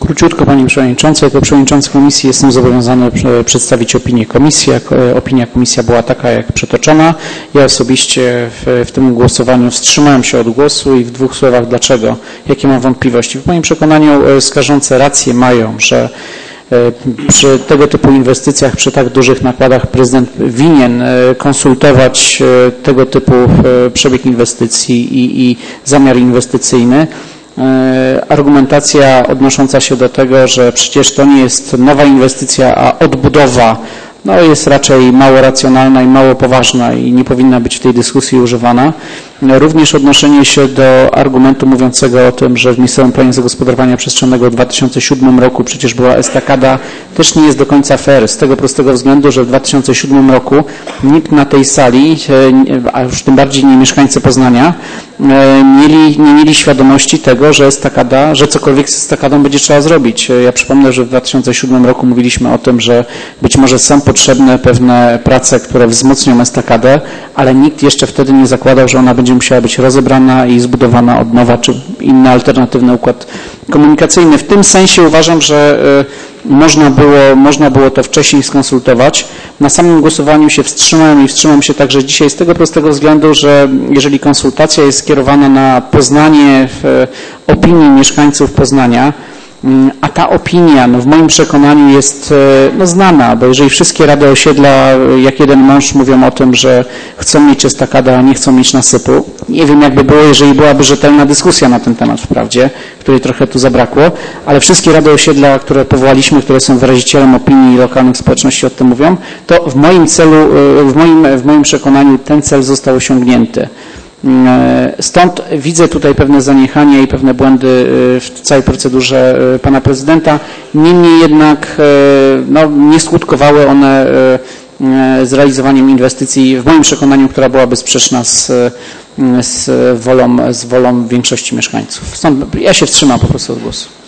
Króciutko, Panie Przewodniczący. Jako Przewodniczący Komisji jestem zobowiązany przedstawić opinię Komisji. Opinia Komisji była taka, jak przytoczona. Ja osobiście w tym głosowaniu wstrzymałem się od głosu i w dwóch słowach dlaczego, jakie mam wątpliwości. W moim przekonaniu skarżące rację mają, że przy tego typu inwestycjach, przy tak dużych nakładach prezydent winien konsultować tego typu przebieg inwestycji i zamiar inwestycyjny. Argumentacja odnosząca się do tego, że przecież to nie jest nowa inwestycja, a odbudowa, no jest raczej mało racjonalna i mało poważna i nie powinna być w tej dyskusji używana. Również odnoszenie się do argumentu mówiącego o tym, że w Miejscowym Planie Zagospodarowania Przestrzennego w 2007 roku przecież była estakada, też nie jest do końca fair, z tego prostego względu, że w 2007 roku nikt na tej sali, a już tym bardziej nie mieszkańcy Poznania, nie mieli świadomości tego, że estakada, że cokolwiek z estakadą będzie trzeba zrobić. Ja przypomnę, że w 2007 roku mówiliśmy o tym, że być może są potrzebne pewne prace, które wzmocnią estakadę, ale nikt jeszcze wtedy nie zakładał, że ona będzie musiała być rozebrana i zbudowana od nowa, czy inny alternatywny układ komunikacyjny. W tym sensie uważam, że można było to wcześniej skonsultować. Na samym głosowaniu się wstrzymałem i wstrzymam się także dzisiaj z tego prostego względu, że jeżeli konsultacja jest skierowana na poznanie opinii mieszkańców Poznania, a ta opinia w moim przekonaniu jest znana, bo jeżeli wszystkie rady osiedla jak jeden mąż mówią o tym, że chcą mieć estakadę, a nie chcą mieć nasypu, nie wiem jakby było, jeżeli byłaby rzetelna dyskusja na ten temat wprawdzie, której trochę tu zabrakło, ale wszystkie rady osiedla, które powołaliśmy, które są wyrazicielem opinii lokalnych społeczności o tym mówią, to w moim przekonaniu ten cel został osiągnięty. Stąd widzę tutaj pewne zaniechania i pewne błędy w całej procedurze pana prezydenta. Niemniej jednak nie skutkowały one zrealizowaniem inwestycji, w moim przekonaniu, która byłaby sprzeczna z wolą większości mieszkańców. Stąd ja się wstrzymam po prostu od głosu.